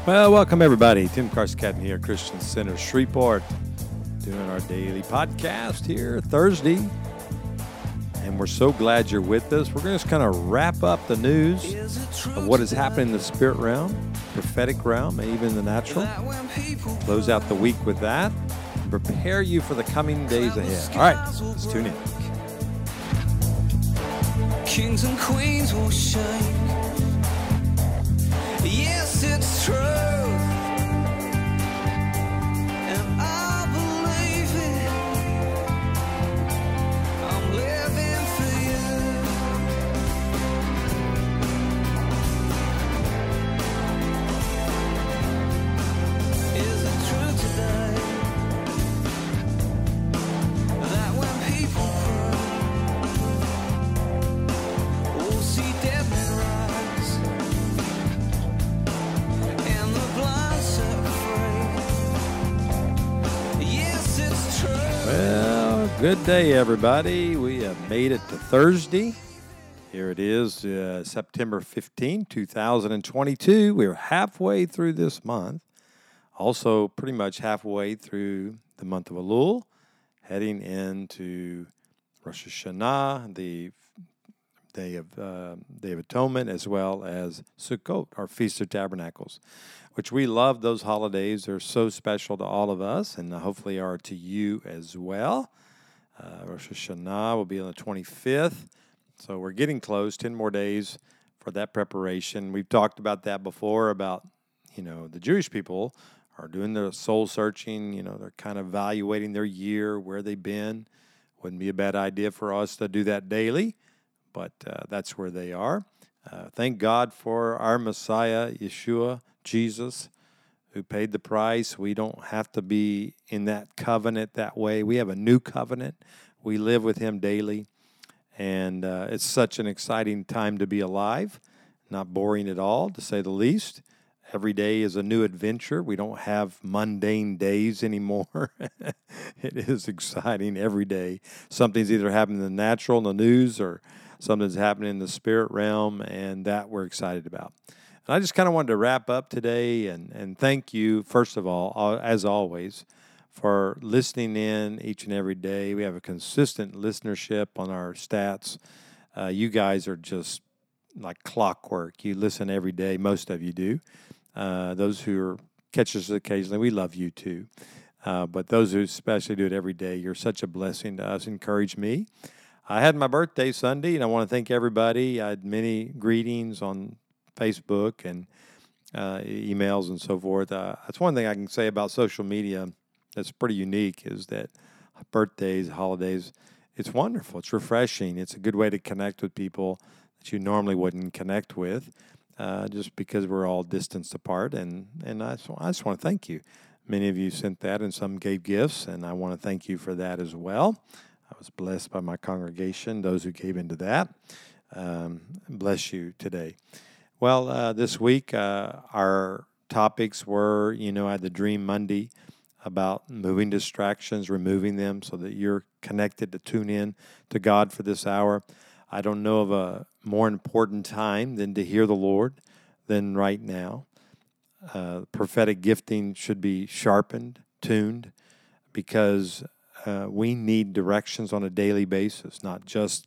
Well, welcome everybody. Tim Carscadden here, Christian Center, Shreveport, doing our daily podcast here Thursday. And we're so glad you're with us. We're going to just kind of wrap up the news of what is happening in the spirit realm, prophetic realm, and even the natural. Close out the week with that. Prepare you for the coming days ahead. All right, let's tune in. Kings and queens will shine. Yes, it's true. And I believe it. I'm living for you. Is it true today that when people cry, we'll see dead men rise? And the blind set free. Yes, it's true. Well, good day, everybody. We have made it to Thursday. Here it is, September 15, 2022. We're halfway through this month. Also, pretty much halfway through the month of Elul, heading into Rosh Hashanah, the Day of Atonement, as well as Sukkot, our Feast of Tabernacles, which we love those holidays. They're so special to all of us, and hopefully are to you as well. Rosh Hashanah will be on the 25th, so we're getting close, 10 more days for that preparation. We've talked about that before, about, the Jewish people are doing their soul searching. They're kind of evaluating their year, where they've been. Wouldn't be a bad idea for us to do that daily, but that's where they are. Thank God for our Messiah, Yeshua, Jesus, who paid the price. We don't have to be in that covenant that way. We have a new covenant. We live with him daily, and it's such an exciting time to be alive. Not boring at all, to say the least. Every day is a new adventure. We don't have mundane days anymore. It is exciting every day. Something's either happening in the natural, in the news, or something's happening in the spirit realm, and that we're excited about. And I just kind of wanted to wrap up today and thank you, first of all, as always, for listening in each and every day. We have a consistent listenership on our stats. You guys are just like clockwork. You listen every day. Most of you do. Those who catch us occasionally, we love you too. But those who especially do it every day, you're such a blessing to us. Encourage me. I had my birthday Sunday, and I want to thank everybody. I had many greetings on Facebook and emails and so forth. That's one thing I can say about social media that's pretty unique, is that birthdays, holidays, it's wonderful. It's refreshing. It's a good way to connect with people that you normally wouldn't connect with, just because we're all distanced apart. And I just want to thank you. Many of you sent that, and some gave gifts, and I want to thank you for that as well. I was blessed by my congregation, those who gave into that. Bless you today. Well, this week, our topics were, I had the Dream Monday about moving distractions, removing them so that you're connected to tune in to God for this hour. I don't know of a more important time than to hear the Lord than right now. Prophetic gifting should be sharpened, tuned, because we need directions on a daily basis, not just,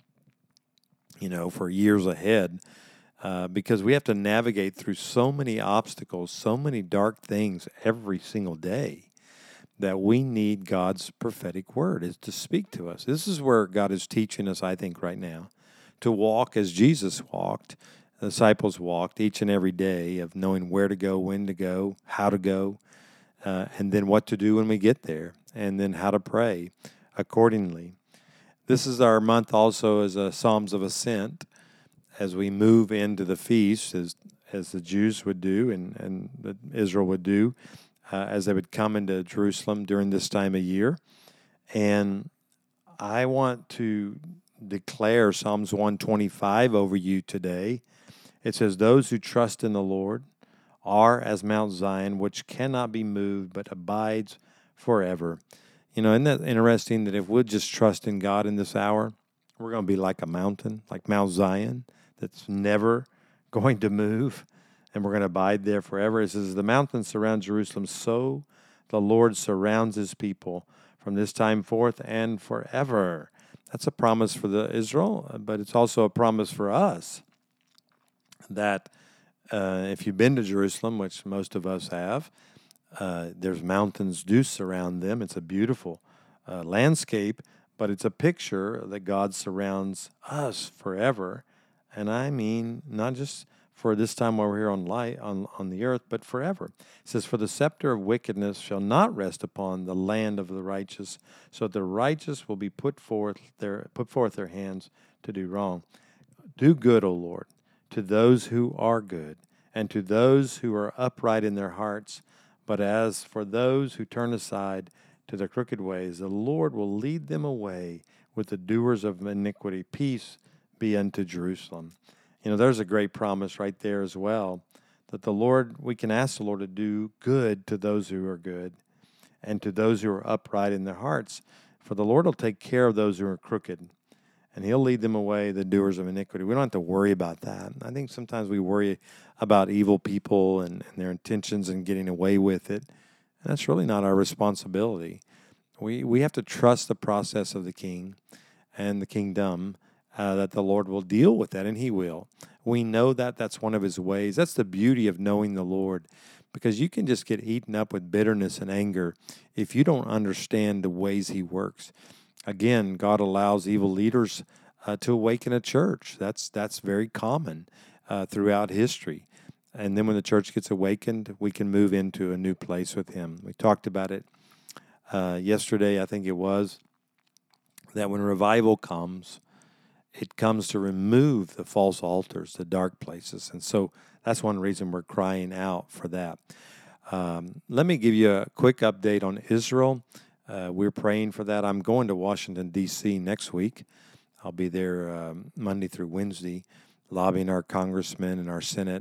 for years ahead, because we have to navigate through so many obstacles, so many dark things every single day, that we need God's prophetic word is to speak to us. This is where God is teaching us, I think, right now, to walk as Jesus walked, the disciples walked each and every day, of knowing where to go, when to go, how to go, and then what to do when we get there, and then how to pray accordingly. This is our month also as a Psalms of Ascent, as we move into the feast, as the Jews would do and that Israel would do, as they would come into Jerusalem during this time of year. And I want to declare Psalms 125 over you today. It says, "Those who trust in the Lord are as Mount Zion, which cannot be moved, but abides forever." Isn't that interesting that if we'll just trust in God in this hour, we're going to be like a mountain, like Mount Zion, that's never going to move. and we're going to abide there forever. It says, the mountains surround Jerusalem, so the Lord surrounds his people from this time forth and forever. That's a promise for the Israel, but it's also a promise for us that if you've been to Jerusalem, which most of us have, there's mountains do surround them. It's a beautiful landscape, but it's a picture that God surrounds us forever. And I mean, not just for this time while we're here on the earth, but forever. It says, for the scepter of wickedness shall not rest upon the land of the righteous, so that the righteous will be put forth their hands to do wrong. Do good, O Lord, to those who are good, and to those who are upright in their hearts. But as for those who turn aside to their crooked ways, the Lord will lead them away with the doers of iniquity. Peace be unto Jerusalem. There's a great promise right there as well, that the Lord, we can ask the Lord to do good to those who are good and to those who are upright in their hearts. For the Lord will take care of those who are crooked, and he'll lead them away, the doers of iniquity. We don't have to worry about that. I think sometimes we worry about evil people and their intentions and getting away with it. And that's really not our responsibility. We have to trust the process of the king and the kingdom, that the Lord will deal with that, and he will. We know that that's one of his ways. That's the beauty of knowing the Lord, because you can just get eaten up with bitterness and anger if you don't understand the ways he works. Again, God allows evil leaders to awaken a church. That's very common throughout history. And then when the church gets awakened, we can move into a new place with him. We talked about it yesterday, I think it was, that when revival comes, it comes to remove the false altars, the dark places. And so that's one reason we're crying out for that. Let me give you a quick update on Israel. We're praying for that. I'm going to Washington, D.C. next week. I'll be there Monday through Wednesday, lobbying our congressmen and our Senate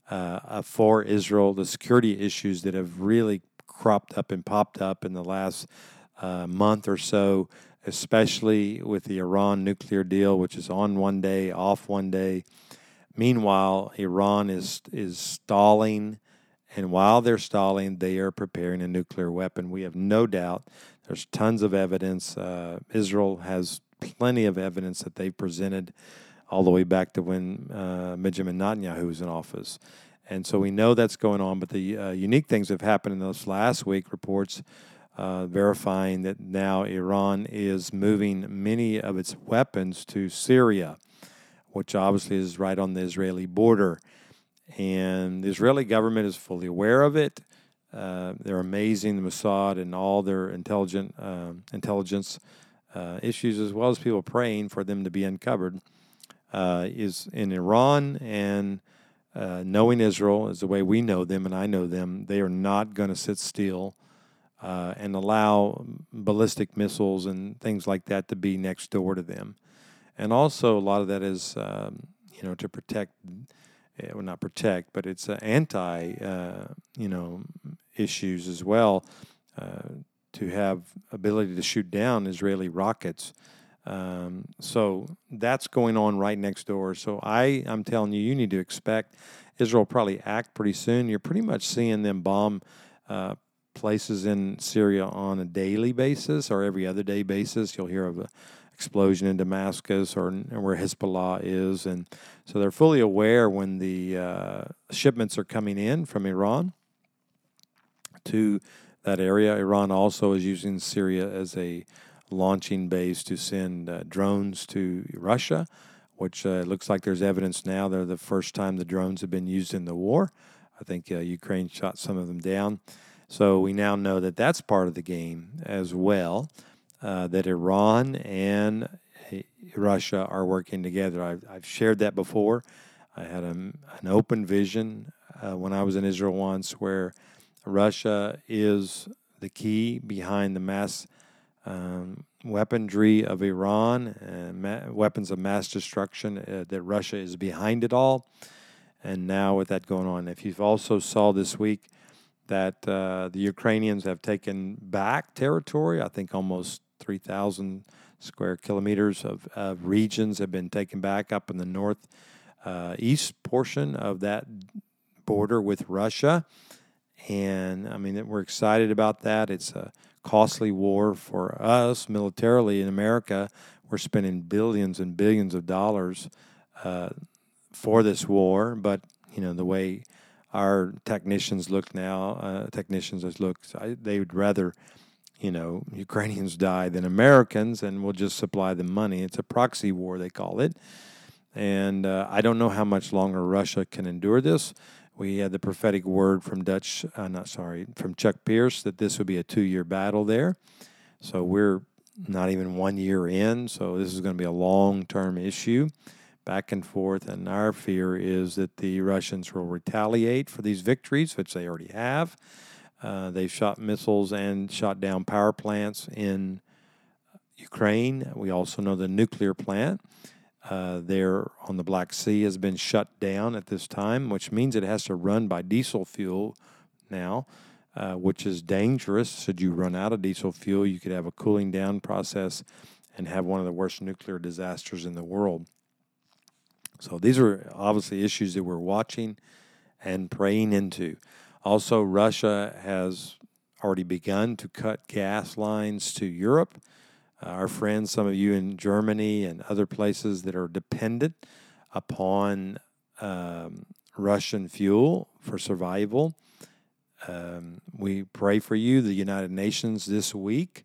for Israel, the security issues that have really cropped up and popped up in the last month or so, especially with the Iran nuclear deal, which is on one day, off one day. Meanwhile, Iran is stalling, and while they're stalling, they are preparing a nuclear weapon. We have no doubt. There's tons of evidence. Israel has plenty of evidence that they've presented all the way back to when Benjamin Netanyahu was in office. And so we know that's going on, but the unique things have happened in those last week reports verifying that now Iran is moving many of its weapons to Syria, which obviously is right on the Israeli border. And the Israeli government is fully aware of it. They're amazing, the Mossad and all their intelligence issues, as well as people praying for them to be uncovered, is in Iran. And knowing Israel is the way we know them, and I know them, they are not going to sit still and allow ballistic missiles and things like that to be next door to them. And also a lot of that is, to protect, well, not protect, but it's anti, issues as well, to have ability to shoot down Israeli rockets. So that's going on right next door. So I'm telling you, you need to expect Israel probably act pretty soon. You're pretty much seeing them bomb places in Syria on a daily basis or every other day basis. You'll hear of an explosion in Damascus or where Hezbollah is. And so they're fully aware when the shipments are coming in from Iran to that area. Iran also is using Syria as a launching base to send drones to Russia, which looks like there's evidence now they're the first time the drones have been used in the war. I think Ukraine shot some of them down. So we now know that that's part of the game as well, that Iran and Russia are working together. I've shared that before. I had an open vision when I was in Israel once where Russia is the key behind the mass weaponry of Iran and weapons of mass destruction, that Russia is behind it all. And now with that going on, if you've also saw this week that the Ukrainians have taken back territory, I think almost 3,000 square kilometers of regions have been taken back up in the north east portion of that border with Russia. And, I mean, we're excited about that. It's a costly war for us militarily in America. We're spending billions and billions of dollars for this war. But, the way our technicians look now, they would rather, Ukrainians die than Americans, and we'll just supply them money. It's a proxy war, they call it. And I don't know how much longer Russia can endure this. We had the prophetic word from from Chuck Pierce that this would be a 2-year battle there. So we're not even 1 year in. So this is going to be a long-term issue, back and forth. And our fear is that the Russians will retaliate for these victories, which they already have. They've shot missiles and shot down power plants in Ukraine. We also know the nuclear plant there on the Black Sea has been shut down at this time, which means it has to run by diesel fuel now, which is dangerous. Should you run out of diesel fuel, you could have a cooling down process and have one of the worst nuclear disasters in the world. So these are obviously issues that we're watching and praying into. Also, Russia has already begun to cut gas lines to Europe. Our friends, some of you in Germany and other places that are dependent upon Russian fuel for survival. We pray for you. The United Nations this week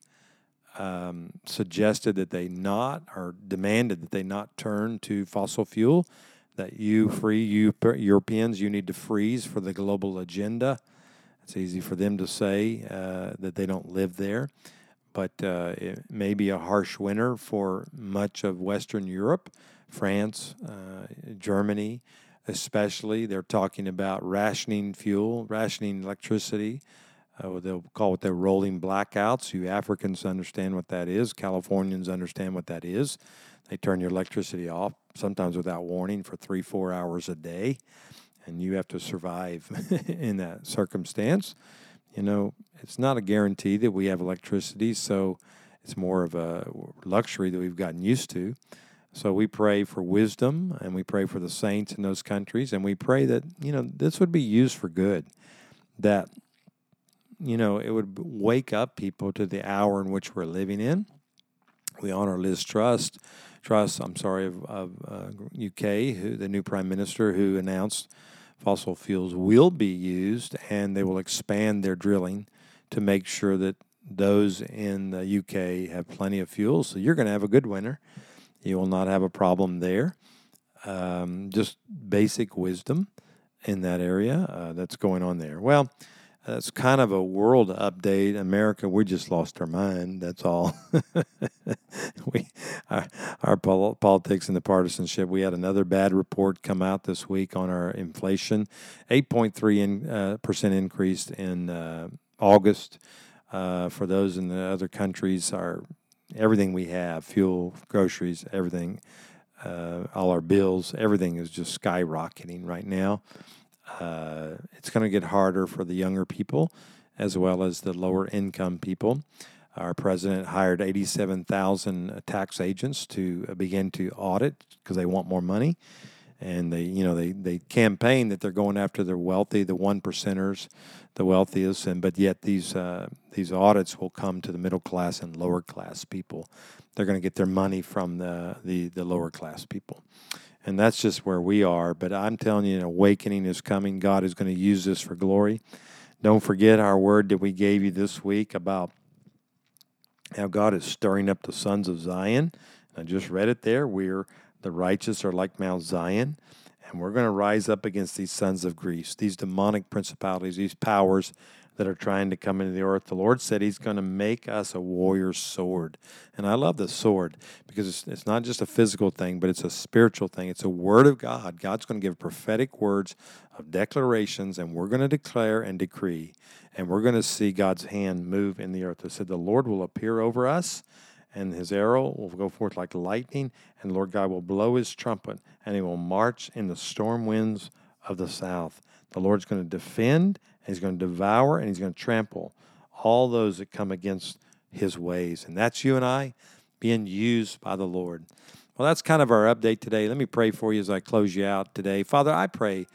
suggested that demanded that they not turn to fossil fuel, that you Europeans, you need to freeze for the global agenda. It's easy for them to say that they don't live there. But it may be a harsh winter for much of Western Europe, France, Germany especially. They're talking about rationing fuel, rationing electricity. They'll call it their rolling blackouts. You Africans understand what that is. Californians understand what that is. They turn your electricity off, sometimes without warning, for 3-4 hours a day, and you have to survive in that circumstance. It's not a guarantee that we have electricity, so it's more of a luxury that we've gotten used to. So we pray for wisdom, and we pray for the saints in those countries, and we pray that, this would be used for good, that, it would wake up people to the hour in which we're living in. We honor Liz Truss, of UK, the new Prime Minister, who announced fossil fuels will be used, and they will expand their drilling to make sure that those in the UK have plenty of fuel. So you're going to have a good winter. You will not have a problem there. Just basic wisdom in that area that's going on there. Well, that's kind of a world update. America, we just lost our mind. That's all. Our politics and the partisanship. We had another bad report come out this week on our inflation, 8.3% increase in August. For those in the other countries, everything we have, fuel, groceries, everything, all our bills, everything is just skyrocketing right now. It's going to get harder for the younger people as well as the lower income people. Our president hired 87,000 tax agents to begin to audit because they want more money. And they campaign that they're going after the wealthy, the 1%ers, the wealthiest, but yet these audits will come to the middle class and lower class people. They're going to get their money from the lower class people. And that's just where we are. But I'm telling you, an awakening is coming. God is going to use this for glory. Don't forget our word that we gave you this week about how God is stirring up the sons of Zion. I just read it there. The righteous are like Mount Zion, and we're going to rise up against these sons of Greece, these demonic principalities, these powers that are trying to come into the earth. The Lord said He's going to make us a warrior's sword. And I love the sword because it's not just a physical thing, but it's a spiritual thing. It's a word of God. God's going to give prophetic words of declarations, and we're going to declare and decree, and we're going to see God's hand move in the earth. It said the Lord will appear over us, and His arrow will go forth like lightning, and the Lord God will blow His trumpet, and He will march in the storm winds of the south. The Lord's going to defend, and He's going to devour, and He's going to trample all those that come against His ways. And that's you and I being used by the Lord. Well, that's kind of our update today. Let me pray for you as I close you out today. Father, I pray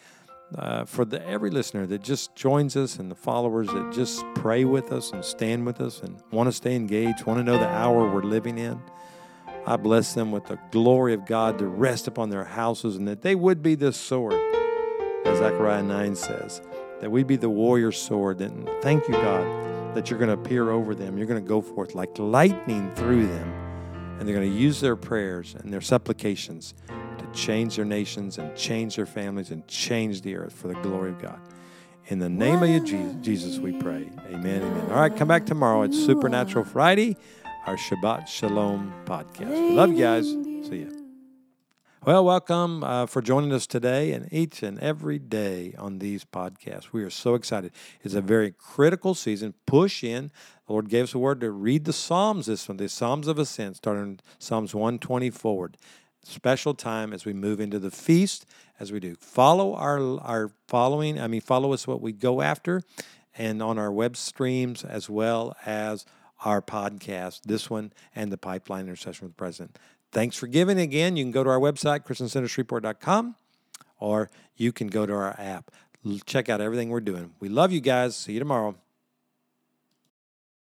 for every listener that just joins us and the followers that just pray with us and stand with us and want to stay engaged, want to know the hour we're living in. I bless them with the glory of God to rest upon their houses, and that they would be the sword, as Zechariah 9 says, that we be the warrior sword. And thank you, God, that you're going to appear over them. You're going to go forth like lightning through them, and they're going to use their prayers and their supplications to change their nations and change their families and change the earth for the glory of God. In the name of Jesus, we pray. Amen, amen. All right, come back tomorrow. It's Supernatural Friday, our Shabbat Shalom podcast. We love you guys. See ya. Well, welcome for joining us today and each and every day on these podcasts. We are so excited. It's a very critical season. Push in. The Lord gave us a word to read the Psalms this one, the Psalms of Ascent, starting Psalms 120 forward. Special time as we move into the feast, as we do. Follow follow us what we go after, and on our web streams as well as our podcast, this one and the Pipeline Intercession with the President. Thanks for giving again. You can go to our website, ChristianCenterShreveport.com, or you can go to our app. Check out everything we're doing. We love you guys. See you tomorrow.